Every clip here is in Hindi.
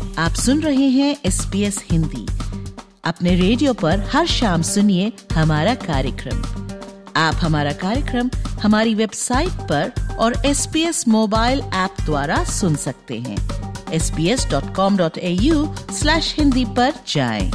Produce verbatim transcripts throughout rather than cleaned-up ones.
आप सुन रहे हैं एस बी एस हिंदी। अपने रेडियो पर हर शाम सुनिए हमारा कार्यक्रम। आप हमारा कार्यक्रम हमारी वेबसाइट पर और S B S mobile app द्वारा सुन सकते हैं। S B S dot com dot A U slash Hindi पर जाएं।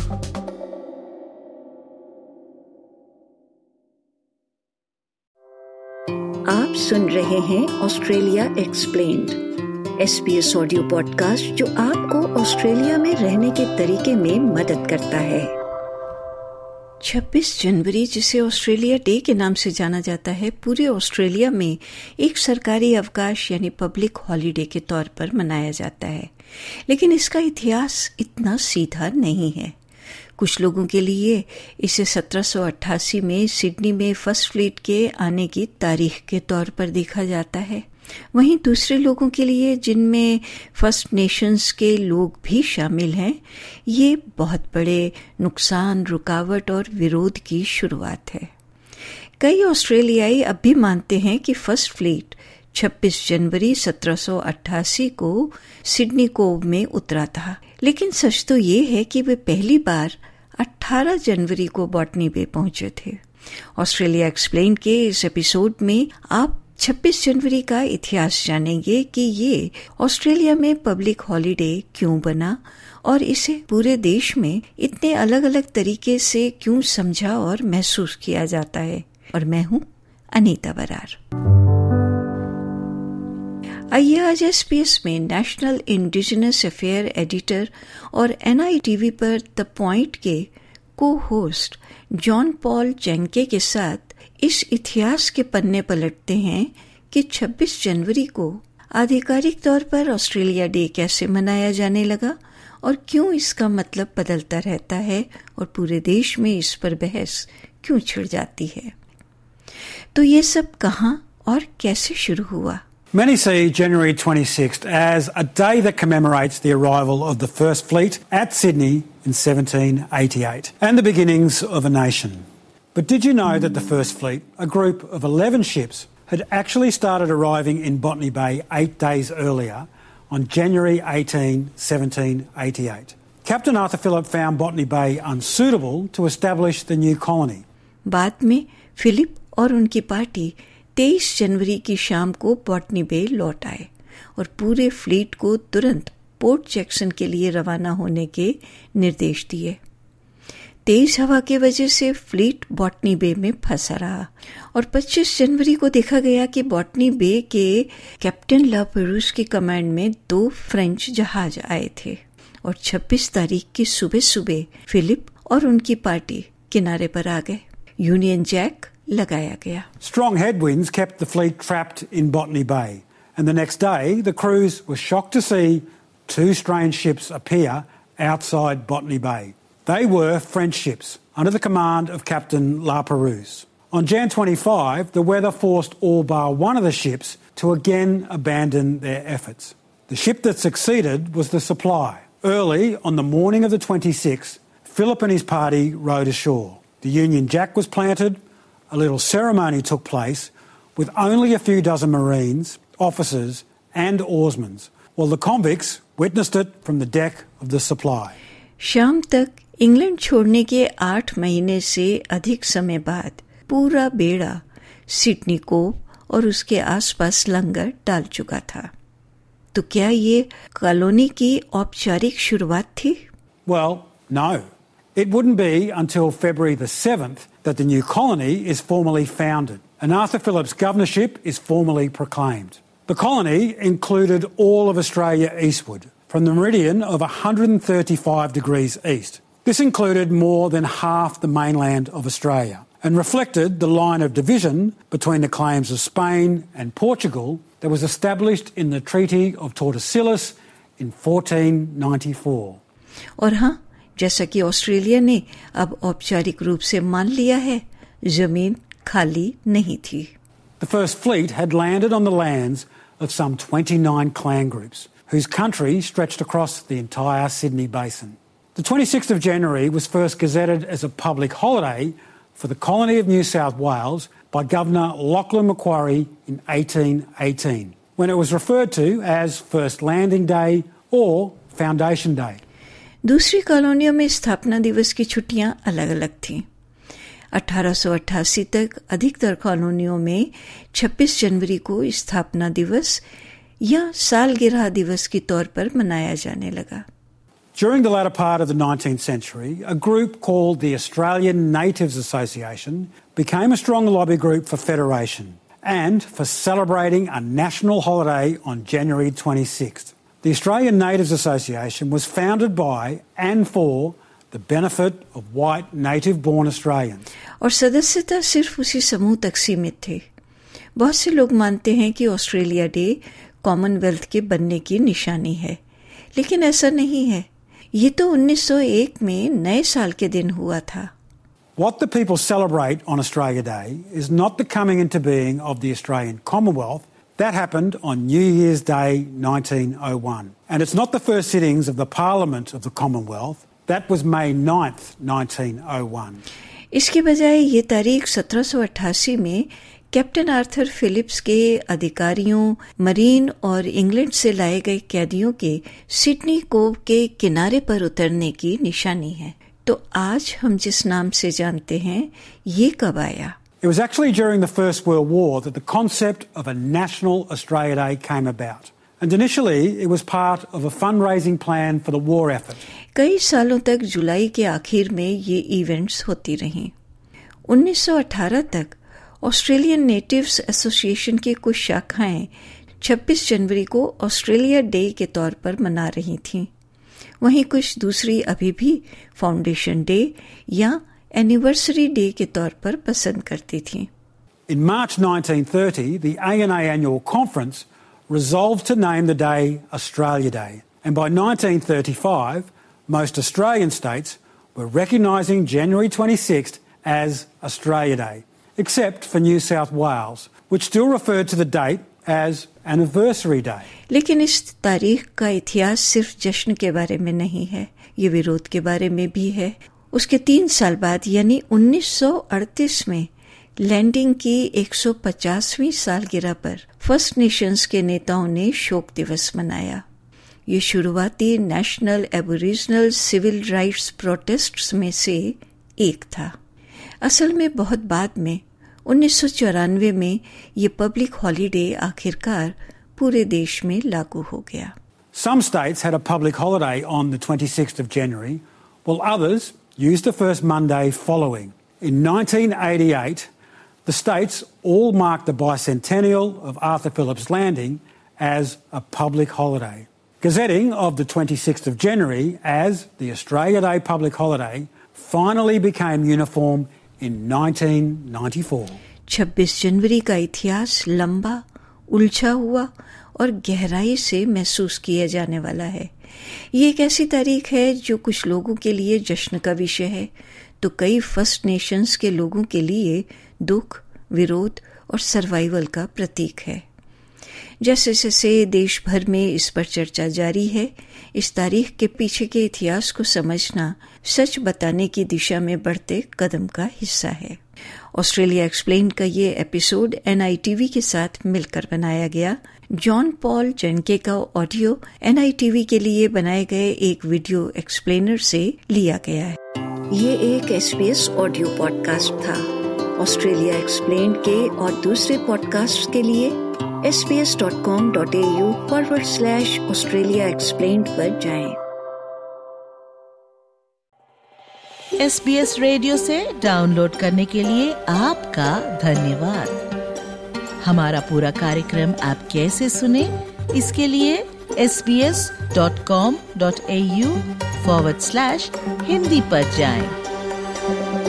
आप सुन रहे हैं Australia explained, S B S audio podcast जो आपको ऑस्ट्रेलिया में रहने के तरीके में मदद करता है। छब्बीस जनवरी, जिसे ऑस्ट्रेलिया डे के नाम से जाना जाता है, पूरे ऑस्ट्रेलिया में एक सरकारी अवकाश यानी पब्लिक हॉलिडे के तौर पर मनाया जाता है। लेकिन इसका इतिहास इतना सीधा नहीं है। कुछ लोगों के लिए इसे सत्रह सौ अट्ठासी में सिडनी में फर्स्ट फ्लीट के आने की तारीख के तौर पर देखा जाता है। वहीं दूसरे लोगों के लिए, जिनमें फर्स्ट नेशंस के लोग भी शामिल हैं, ये बहुत बड़े नुकसान, रुकावट और विरोध की शुरुआत है। कई ऑस्ट्रेलियाई अब भी मानते हैं कि फर्स्ट फ्लीट छब्बीस जनवरी सत्रह सौ अट्ठासी को सिडनी कोव में उतरा था। लेकिन सच तो ये है कि वे पहली बार अठारह जनवरी को बॉटनी बे पहुंचे थे। ऑस्ट्रेलिया एक्सप्लेन के इस एपिसोड में आप छब्बीस जनवरी का इतिहास जानेंगे कि ये ऑस्ट्रेलिया में पब्लिक हॉलिडे क्यों बना और इसे पूरे देश में इतने अलग अलग तरीके से क्यों समझा और महसूस किया जाता है। और मैं हूं अनीता बरार। आइए आज एस बी एस में नेशनल इंडिजिनस अफेयर एडिटर और एन आई टी वी पर द पॉइंट के को होस्ट जॉन पॉल जेंके के साथ इस इतिहास के पन्ने पलटते हैं कि छब्बीस जनवरी को आधिकारिक तौर पर ऑस्ट्रेलिया डे कैसे मनाया जाने लगा और क्यों इसका मतलब बदलता रहता है और पूरे देश में इस पर बहस क्यों छिड़ जाती है। तो ये सब कहाँ और कैसे शुरू हुआ? Many see January twenty-sixth as a day that commemorates the arrival of the First Fleet at Sydney in seventeen eighty-eight and the beginnings of a nation. But did you know that the First Fleet, a group of eleven ships, had actually started arriving in Botany Bay eight days earlier on January eighteenth, seventeen eighty-eight? Captain Arthur Phillip found Botany Bay unsuitable to establish the new colony. बाद में फिलिप और उनकी पार्टी तेईस जनवरी की शाम को बॉटनी बे लौट आए और पूरे फ्लीट को तुरंत पोर्ट जैक्सन के लिए रवाना होने के निर्देश दिए। तेज हवा की वजह से फ्लीट बॉटनी बे में फंसा रहा और पच्चीस जनवरी को देखा गया कि बॉटनी बे के कैप्टन ला पेरूस की कमांड में दो फ्रेंच जहाज आए थे और छब्बीस तारीख की सुबह सुबह फिलिप और उनकी पार्टी किनारे पर आ गए। यूनियन जैक लगाया गया। Strong headwinds kept the fleet trapped in Botany Bay, and the next day the crews were shocked to see two strange ships appear outside Botany Bay. They were French ships under the command of Captain La Perouse. On January twenty-fifth, the weather forced all bar one of the ships to again abandon their efforts. The ship that succeeded was the Supply. Early on the morning of the twenty-sixth, Philip and his party rowed ashore. The Union Jack was planted. A little ceremony took place with only a few dozen Marines, officers and oarsmen, while the convicts witnessed it from the deck of the Supply. शाम तक इंग्लैंड छोड़ने के आठ महीने से अधिक समय बाद पूरा बेड़ा सिडनी को और उसके आसपास लंगर डाल चुका था। तो क्या ये कॉलोनी की औपचारिक शुरुआत थी? Well, no. It wouldn't be until February the seventh that the new colony is formally founded and Arthur Phillip's governorship is formally proclaimed. The colony included all of Australia eastward, from the meridian of one hundred thirty-five degrees east. This included more than half the mainland of Australia and reflected the line of division between the claims of Spain and Portugal that was established in the Treaty of Tordesillas in fourteen ninety-four. और हाँ, जैसा कि ऑस्ट्रेलिया ने अब औपचारिक रूप से मान लिया है, जमीन खाली नहीं थी। The First Fleet had landed on the lands of some twenty-nine clan groups, whose country stretched across the entire Sydney Basin. The twenty-sixth of January was first gazetted as a public holiday for the colony of New South Wales by Governor Lachlan Macquarie in eighteen eighteen, when it was referred to as First Landing Day or Foundation Day. दूसरी कॉलोनियों में स्थापना दिवस की छुट्टियां अलग अलग थीं। अठारह सौ अट्ठासी तक अधिकतर कॉलोनियों में छब्बीस जनवरी को स्थापना दिवस या सालगिरह दिवस के तौर पर मनाया जाने लगा। During the latter part of the nineteenth century, a group called the Australian Natives Association became a strong lobby group for federation and for celebrating a national holiday on January twenty-sixth. The Australian Natives Association was founded by and for the benefit of white native-born Australians. और सदस्यता सिर्फ उसी समूह तक सीमित थे। बहुत से लोग मानते हैं कि ऑस्ट्रेलिया डे कॉमनवेल्थ के बनने की निशानी है, लेकिन ऐसा नहीं है। ये तो उन्नीस सौ एक में नए साल के दिन हुआ था। What the people celebrate on Australia Day is not the coming into being of the Australian Commonwealth. That happened on New Year's Day nineteen oh one. And it's not the first sittings of the Parliament of the Commonwealth. That was May ninth, nineteen oh one. इसके बजाय ये तारीख सत्रह सौ अट्ठासी में कैप्टन आर्थर फिलिप्स के अधिकारियों, मरीन और इंग्लैंड से लाए गए कैदियों के सिडनी कोव के किनारे पर उतरने की निशानी है। तो आज हम जिस नाम से जानते हैं, ये कब आया? It was actually during the First World War that the concept of a National Australia Day came about. And initially it was part of a fundraising plan for the war effort. कई सालों तक जुलाई के आखिर में ये इवेंट्स होती रहीं। उन्नीस सौ अठारह तक ऑस्ट्रेलियन नेटिव्स एसोसिएशन की कुछ शाखाएं छब्बीस जनवरी को ऑस्ट्रेलिया डे के तौर पर मना रही थीं। वहीं कुछ दूसरी अभी भी फाउंडेशन डे या एनिवर्सरी डे के तौर पर पसंद करती थीं। In March nineteen thirty, the A N A Annual Conference resolved to name the day Australia Day. And by nineteen thirty-five, most Australian states were recognising January twenty-sixth as Australia Day, except for New South Wales, which still referred to the date as Anniversary Day. लेकिन इस तारीख का इतिहास सिर्फ जश्न के बारे में नहीं है, ये विरोध के बारे में भी है। उसके तीन साल बाद यानी उन्नीस सौ अड़तीस में लैंडिंग की एक सौ पचासवीं सालगिरह पर फर्स्ट नेशंस के नेताओं ने शोक दिवस मनाया। ये शुरुआती national Aboriginal civil rights protests में से एक था। असल में बहुत बाद में उन्नीस सौ चौरानवे में ये पब्लिक हॉलिडे आखिरकार पूरे देश में लागू हो गया। Some states had a public holiday on the twenty-sixth of January, while others used the first Monday following. In nineteen eighty-eight, the states all marked the bicentennial of Arthur Phillip's Landing as a public holiday. Gazetting of the twenty-sixth of January as the Australia Day public holiday finally became uniform in nineteen ninety-four. छब्बीस जनवरी का इतिहास लंबा, उलझा हुआ और गहराई से महसूस किया जाने वाला है। ये एक ऐसी तारीख है जो कुछ लोगों के लिए जश्न का विषय है, तो कई फर्स्ट नेशंस के लोगों के लिए दुख, विरोध और सर्वाइवल का प्रतीक है। जैसे जैसे देश भर में इस पर चर्चा जारी है, इस तारीख के पीछे के इतिहास को समझना सच बताने की दिशा में बढ़ते कदम का हिस्सा है। ऑस्ट्रेलिया एक्सप्लेन का ये episode N I T V के साथ मिलकर बनाया गया। जॉन पॉल जनके का audio N I T V के लिए बनाए गए एक वीडियो एक्सप्लेनर से लिया गया है। ये एक S B S audio podcast था। ऑस्ट्रेलिया एक्सप्लेन के और दूसरे पॉडकास्ट के लिए S B S dot com dot A U forward slash Australia explain पर जाएं। एस बी एस रेडियो से डाउनलोड करने के लिए आपका धन्यवाद। हमारा पूरा कार्यक्रम आप कैसे सुने, इसके लिए S B S dot com dot A U forward slash Hindi पर जाएं।